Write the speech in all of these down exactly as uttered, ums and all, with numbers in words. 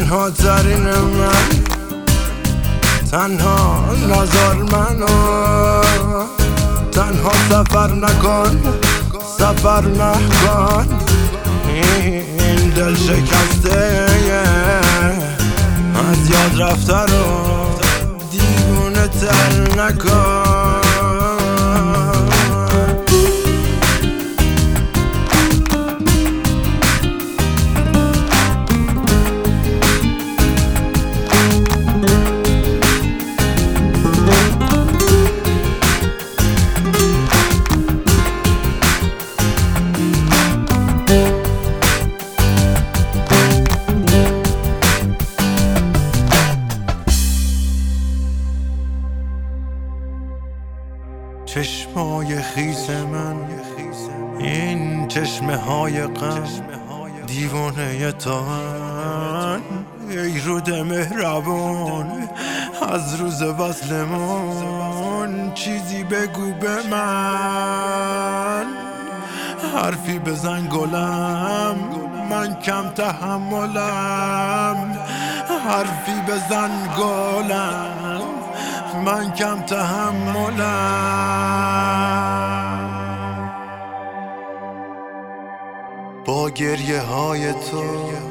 تنها ترین من، تنها نذار منو، تنها سفر نکن، سفر نکن. این دل شکسته از یاد رفته رو دیوونه تر نکن. چشمای خیس من، این چشمه های غم، دیوانه تان. ای رود مهربان، از روز وصلمون چیزی بگو به من. حرفی بزن گلم، من کم تحملم. حرفی بزن گلم، من کم تحملم. با گریه های تو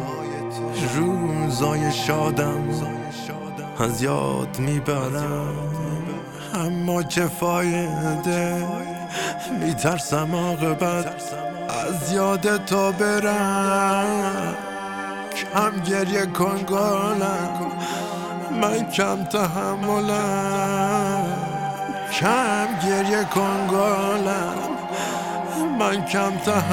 روزای شادم از یاد میبرم، اما چه فایده، میترسم عاقبت از یاد تو برم. کم گریه کن گلم، من کم تحملم. کم گریه کن گلم، من کم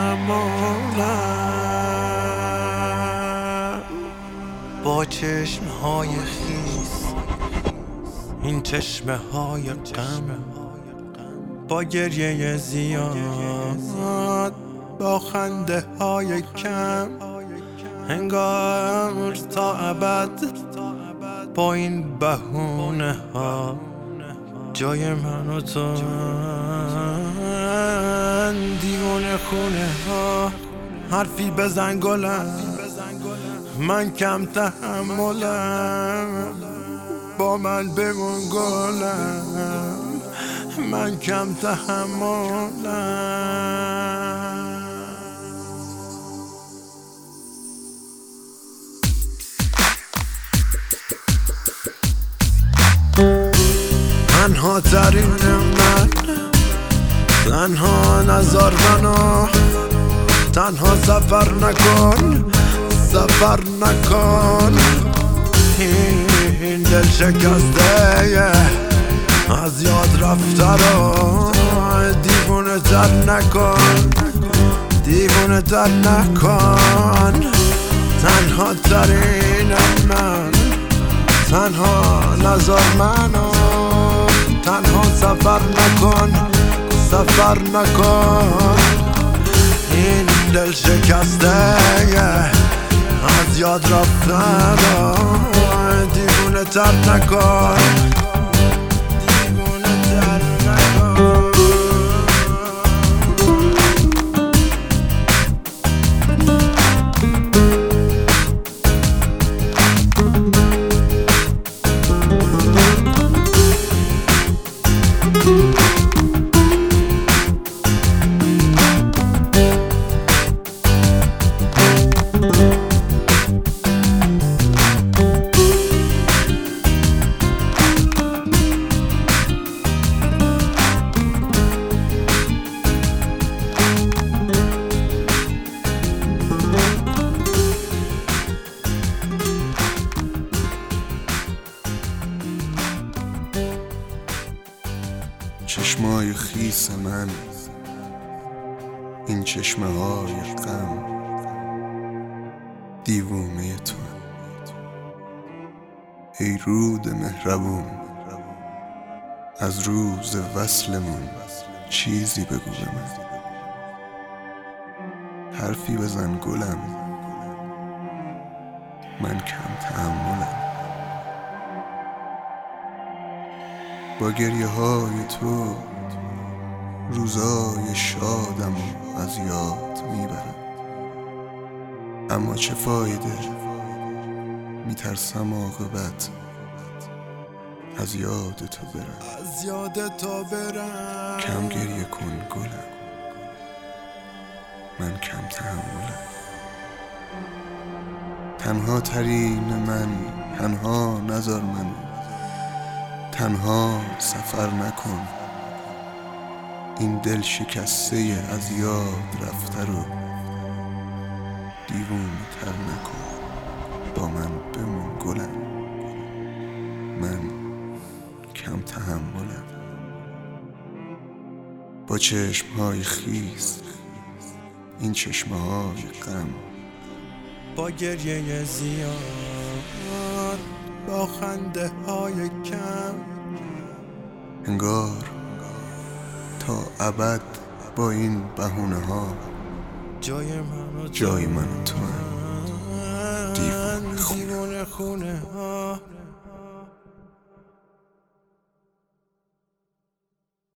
تحملم. با چشم های خیس، این چشمه های غم، با گریه زیاد، با خنده های کم، انگار تا ابد با این بهونه ها جای من و تو. دیوونه خونه ها، حرفی بزن گلم، من کم تحملم. با من بمون گلم، من کم تحملم. تنها ترین من، تنها نذار منو، تنها سفر نکن، سفر نکن. این دل شکسته از یاد رفته رو دیوونه تر نکن، دیوونه تر نکن. تنها ترین من، تنها نذار منو، تنها سفر نکن، سفر نکن. این دل شکسته از یاد رفتن رو دیوونه تر نکن، دیوونه تر نکن. چشمای خیس من، این چشمه های غم، دیوونه تو. ای رود مهربون، از روز وصلمون چیزی بگو به من. حرفی بزن گلم، من کم تحملم. با گریه های تو روزای شادم از یاد میبرم، اما چه فایده، میترسم عاقبت از یاد تو برم، از یاد تو برم. کم گریه کن گلم، من کم تحملم. تنها ترین من، تنها نذار منو، تنها سفر نکن. این دل شکسته از یاد رفته رو دیوونه تر نکن. با من بمون گلم، من کم تحملم. با چشمهای خیس، این چشمه های غم، با گریه زیاد، با خنده های کم، انگار تا ابد با این بهونه ها جای من و جای من و تو هم دیوونه خونه ها.